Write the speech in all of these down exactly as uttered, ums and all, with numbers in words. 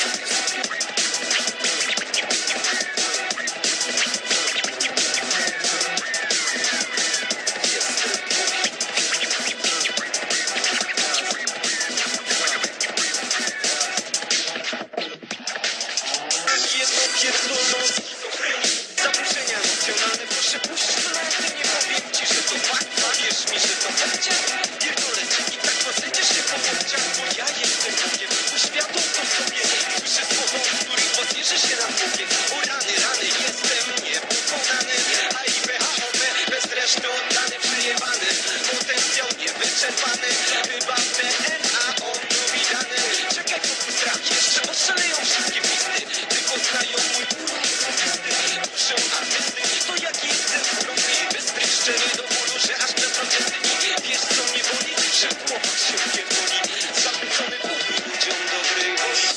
Zaburzenia emocjonalne, proszę puść to na nie powiem ci, że to fakt. Wierz mi, że to będzie. Pierdolę cię i tak rozejdziesz się po łokciach, bo ja jestem Bogiem. Uświadom to sobie. Słyszę słowa, w których pozjeżdżę się na Bogiem. O rany, rany, jestem niepokonany. A I B H O P bez reszty oddany, przejebany. Potencjał niewyczerpany. Chyba D N A on lubi dany. Czekaj, po strach, jeszcze oszaleją wszystkie pisty. Tylko znają mój duszę artysty, to jak jestem skromny i bystry, szczery do bólu, że aż bez protesty. Wiesz co mnie boli? Że w głowach się pierdoli. Zachwycony Bóg ludziom dobrej woli.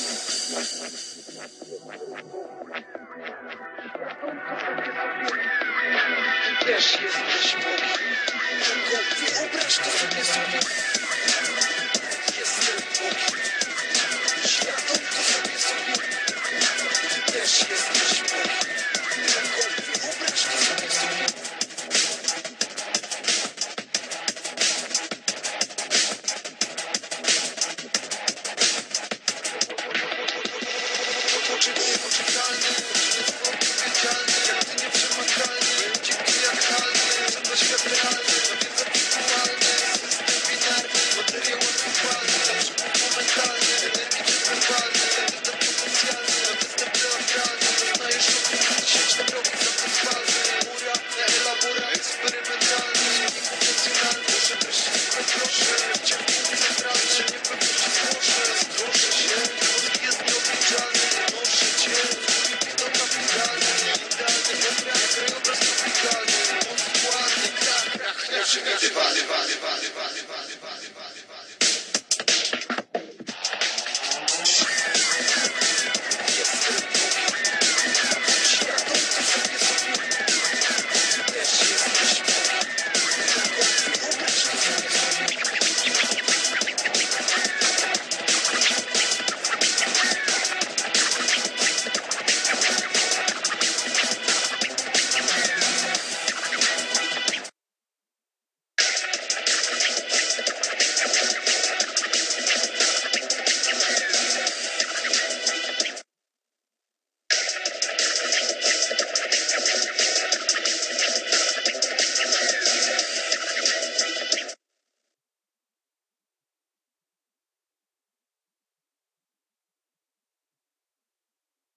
Ty też jesteś Bogiem. Tylko wyobraź to sobie sobie. Jestem Bogiem. Świadom to sobie sobie. Ty też jesteś Bogiem. Wyobraź to sobie sobie. Poczyt niepoczytalny, odpowiedzialny, jak ty nieprzemakalny, dzięki jak halny, że to świat realny, to wiedza wirtualny, system binarny, materiał odpływalny, zawsze mentalny, energii czy werbalny.